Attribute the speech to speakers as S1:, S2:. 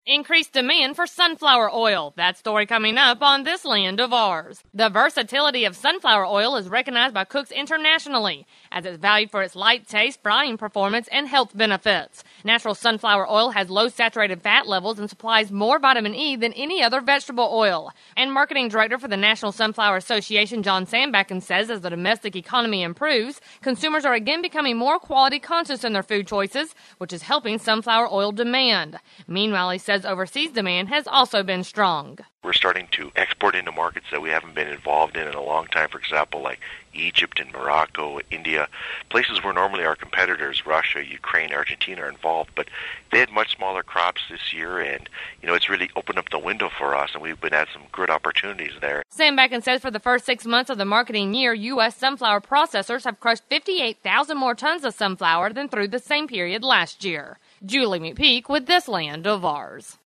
S1: Increased demand for sunflower oil. That story coming up on This Land of Ours. The versatility of sunflower oil is recognized by cooks internationally, as it's valued for its light taste, frying performance, and health benefits. Natural sunflower oil has low saturated fat levels and supplies more vitamin E than any other vegetable oil. And marketing director for the National Sunflower Association, John Sandbacken, says as the domestic economy improves, consumers are again becoming more quality conscious in their food choices, which is helping sunflower oil demand. Meanwhile, he says overseas demand has also been strong.
S2: We're starting to export into markets that we haven't been involved in a long time, for example, like Egypt and Morocco, India, places where normally our competitors, Russia, Ukraine, Argentina, are involved, but they had much smaller crops this year, and it's really opened up the window for us, and we've been at some good opportunities there.
S1: Sandbacken says for the first 6 months of the marketing year, U.S. sunflower processors have crushed 58,000 more tons of sunflower than through the same period last year. Julie McPeak with This Land of Ours.